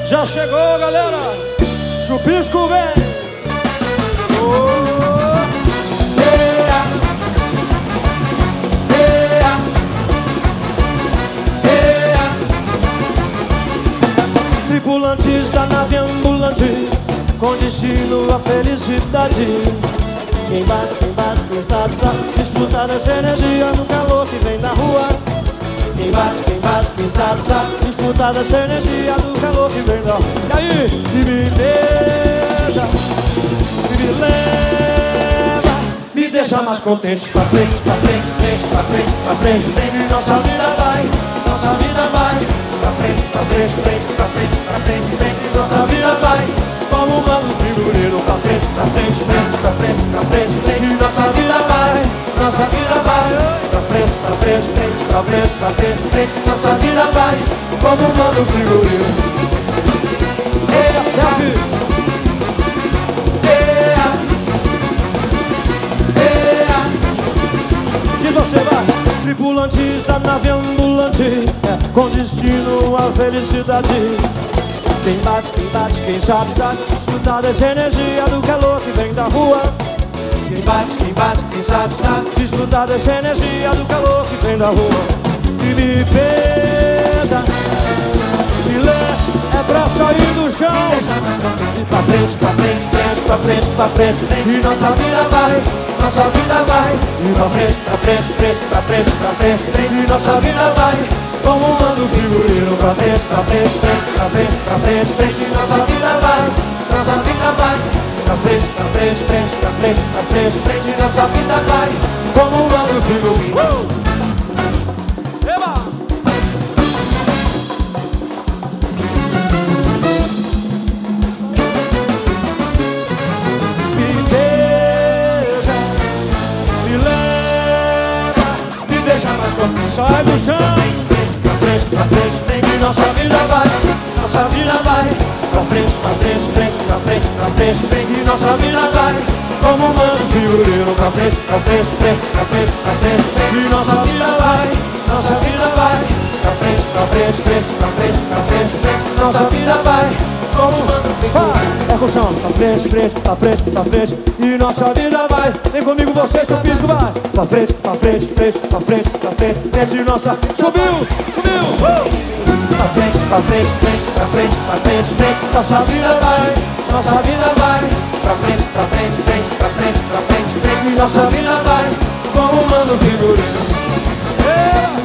Já chegou, galera. Chupisco vem. Tripulantes da nave ambulante, com destino à felicidade. Quem bate, quem sabe, desfrutar dessa energia no calor que vem da rua. Quem bate, quem sabe, desfrutar dessa energia do calor que vem da rua. E aí, e me beija, e me leva, me deixa mais contente. Pra frente, pra frente, frente, pra frente, pra frente, frente. Nossa vida vai, nossa vida vai. Pra frente, pra frente, frente, pra frente, pra frente, frente. Nossa vida vai, como um mano figurino. Pra frente, pra frente, frente, pra frente, pra frente, frente. Nossa vida vai, nossa vida vai. Pra frente, pra frente, frente, pra frente, pra frente, frente. Nossa vida vai, como um mano figurino. Eia, serve! Eia! Eia! Que você vai! Tripulantes da nave ambulante, com destino à felicidade. Quem bate, quem sabe, desfrutar dessa energia do calor que vem da rua. Quem bate, quem sabe, desfrutar dessa energia do calor que vem da rua. E me beija, me lê, é pra sair do chão. Pra frente, pra frente, frente, pra frente, pra frente, frente. E nossa vida vai, nossa vida vai. E pra frente, pra frente, frente, pra frente, pra frente, frente. E nossa vida vai, como um mando figurino. Pra frente, pra frente, frente, pra frente, pra frente, frente. E nossa vida vai, nossa vida vai. Pra frente, pra frente, frente, pra frente, pra frente, frente. E nossa vida vai, como um mando figurino. Eba! Sai do chão. Pra frente, pra frente, frente. Nossa vida vai, nossa vida vai. Pra frente, pra frente, frente, pra frente, pra frente, frente. Nossa vida vai, como um mano figurino. Pra frente, pra frente, frente, pra frente, pra frente, frente. Nossa vida vai, nossa vida vai. Pra frente, pra frente, frente, pra frente, pra frente, frente. Nossa vida vai, como um mano figurino. É com o chão, pra frente, frente, pra frente, pra frente. E nossa vida vai, vem comigo você, seu pisco vai. Pra frente, pra frente, frente, pra frente, pra frente, frente. E nossa, subiu, subiu. Pra frente, pra frente, frente, pra frente, pra frente, frente. Nossa vida vai, nossa vida vai. Pra frente, pra frente, frente, pra frente, pra frente, frente. E nossa vida vai, como um mano figurino.